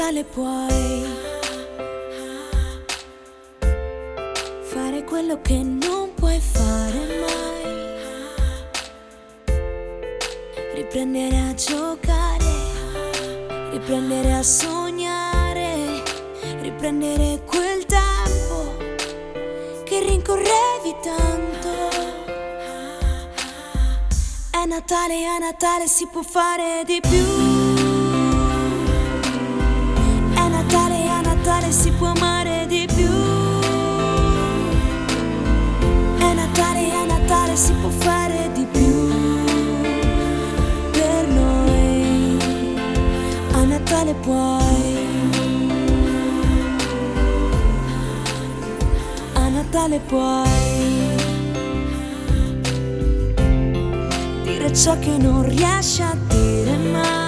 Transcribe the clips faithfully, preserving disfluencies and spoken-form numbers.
Natale puoi fare quello che non puoi fare mai, riprendere a giocare, riprendere a sognare, riprendere quel tempo che rincorrevi tanto. È Natale, a Natale si può fare di più. È Natale, a Natale si può amare di più. È Natale, a Natale si può fare di più. Per noi a Natale puoi, a Natale puoi dire ciò che non riesci a dire mai.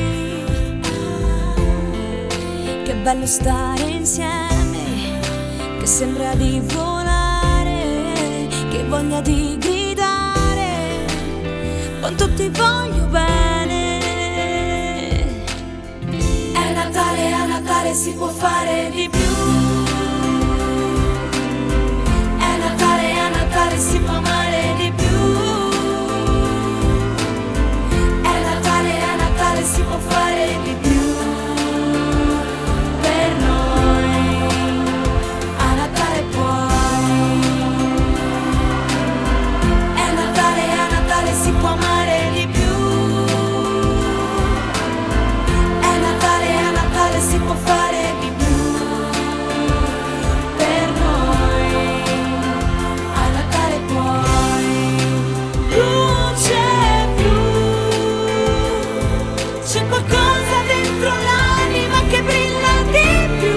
Che bello stare insieme, che sembra di volare, che voglia di gridare quanto ti voglio bene. È Natale, a Natale si può fare di più. È Natale, a Natale si può amare di più. È Natale, a Natale si può fare di più. Per noi a Natale puoi. È Natale, a Natale si può amare di più. È Natale, a Natale si può fare di più. Per noi a Natale puoi. Luce blu, c'è qualcosa dentro l'anima che brilla di più.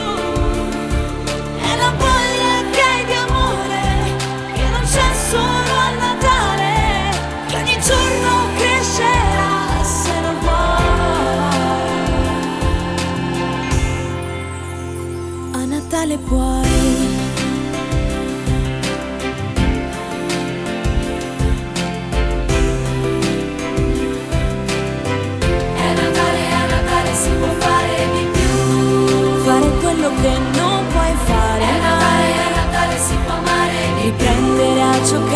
È la voglia che hai di amore, che non c'è solo a Natale, che ogni giorno crescerà se lo vuoi. A Natale puoi. È Natale, a Natale si può fare di più. Fare quello che non puoi fare. È Natale, a Natale si può amare di più. Riprendere a giocare,